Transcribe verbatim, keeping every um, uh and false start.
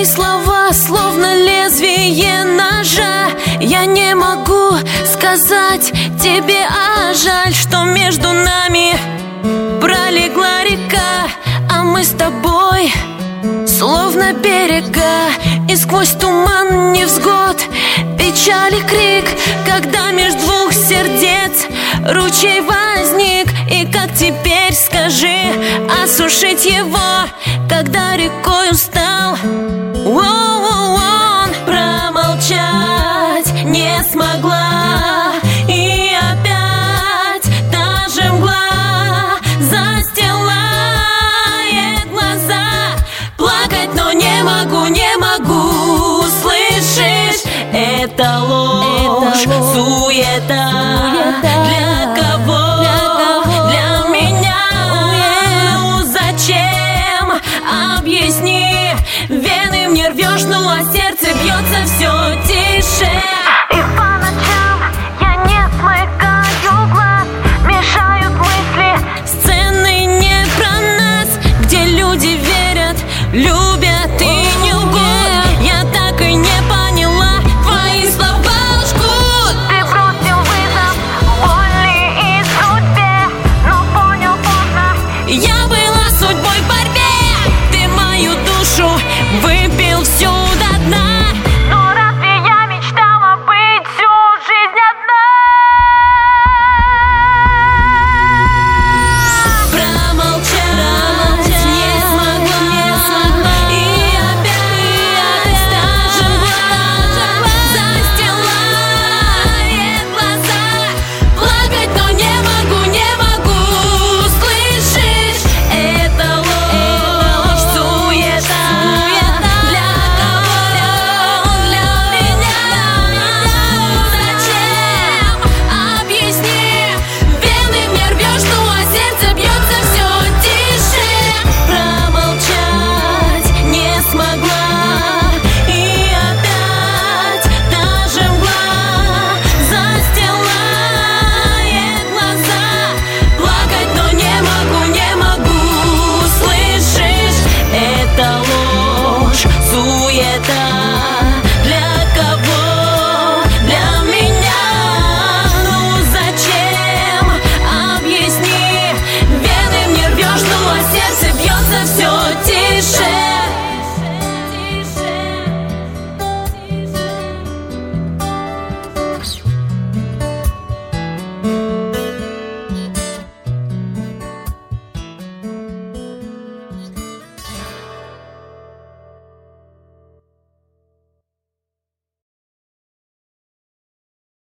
Твои слова словно лезвие ножа. Я не могу сказать тебе, а жаль, что между нами пролегла река, а мы с тобой словно берега. И сквозь туман невзгод, печали крик, когда между двух сердец ручей возник. И как теперь, скажи, осушить его, когда рекой устал? Воу-воу-воу, промолчать не смогла. И опять та же мгла застилает глаза. Плакать, но не могу, не могу. Слышишь, это ложь, это ложь, суета, суета. Для кого? Для кого? Для меня. Ну зачем? Объясни. Вены мне рвешь, ну а сердце бьется все тише. И по ночам я не смыкаю глаз, мешают мысли. Сцены не про нас, где люди верят, люди